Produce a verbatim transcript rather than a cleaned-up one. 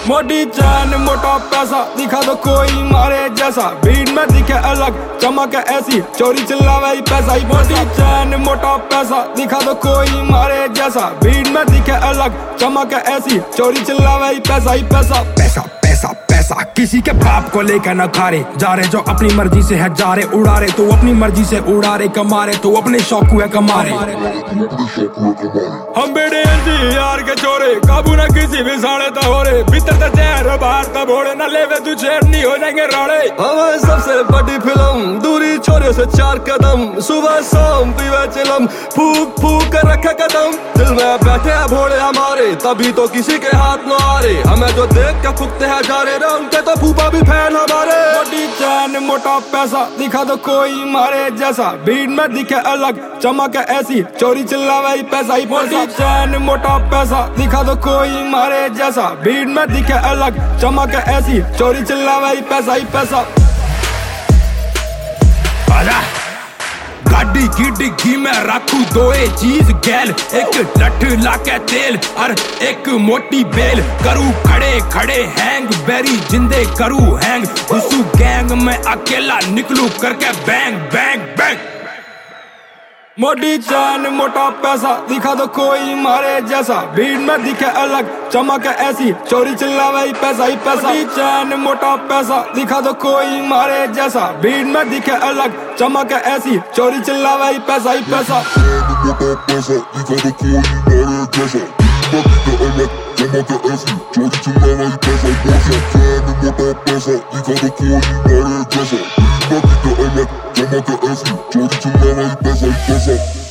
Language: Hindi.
मोटी चैन मोटा पैसा दिखा दो कोई मारे जैसा, भीड़ में दिखे अलग चमक ऐसी, चोरी चिल्लावे पैसा ही। मोटी चैन मोटा पैसा दिखा दो कोई मारे जैसा, भीड़ में दिखे अलग चमक ऐसी, चोरी चिल्लावे पैसा ही पैसा। पैसा पैसा पैसा किसी के बाप को लेकर न खा रहे, जा रहे जो अपनी मर्जी से है जा रहे, उड़ा रहे तो अपनी मर्जी से उड़ा रहे, कमा रहे तो अपने शौक हुए कमा रहे। हम बेड़े यार के चोरे, काबू ना किसी भी साढ़े तो हो रहे, भीतर तो चेहरे बाहर तो भोड़े, न लेवे तू छेड़ नहीं हो जाएंगे राड़े। हमें सबसे बड़ी फिल्म दूरी छोरे से चार कदम, सुबह शाम पीवे चिलम, फूक फूक कर रखे कदम, दिल में बैठे हैं भोड़े हमारे, तभी तो किसी के हाथ न आ रहे, हमें जो देख के फूकते हैं जा रहे, उनके तो फूफा भी फैन हमारे। मोटी चैन मोटा पैसा दिखा दो कोई मारे जैसा, भीड़ में दिखे अलग चमक ऐसी, चोरी चिल्लावे पैसा ही। मोटी चैन मोटा पैसा दिखा दो कोई मारे जैसा, भीड़ में दिखे अलग चमक ऐसी, चोरी चिल्लावे पैसा ही पैसा। आजा गाड़ी की डिग्गी में रखू दो चीज गैल, एक लठ लाके तेल और एक मोटी बेल, करूँ खड़े खड़े हैंग बेरी जिंदे करूँ हैंग, घुसू गैंग में अकेला निकलू करके बैंग बैंग बैंग। मोटी चैन मोटा पैसा दिखा दो कोई मारे जैसा, भीड़ में दिखे अलग चमक ऐसी, चोरी चिल्लावे पैसा ही पैसा। मोटी चैन मोटा पैसा दिखा दो कोई मारे जैसा, भीड़ में दिखे अलग चमक ऐसी, चोरी चिल्लावे पैसा ही पैसा। मोटा पैसा दिखा दो कोई मारे जैसा, भीड़ में दिखे अलग चमक ऐसी, चोरी चिल्लावे पैसा ही पैसा। चैन मोटा पैसा दिखा दो कोई मारे जैसा, भीड़ में दिखे अलग चमक ऐसी, चोरी चिल्लावे पैसा ही पैसा।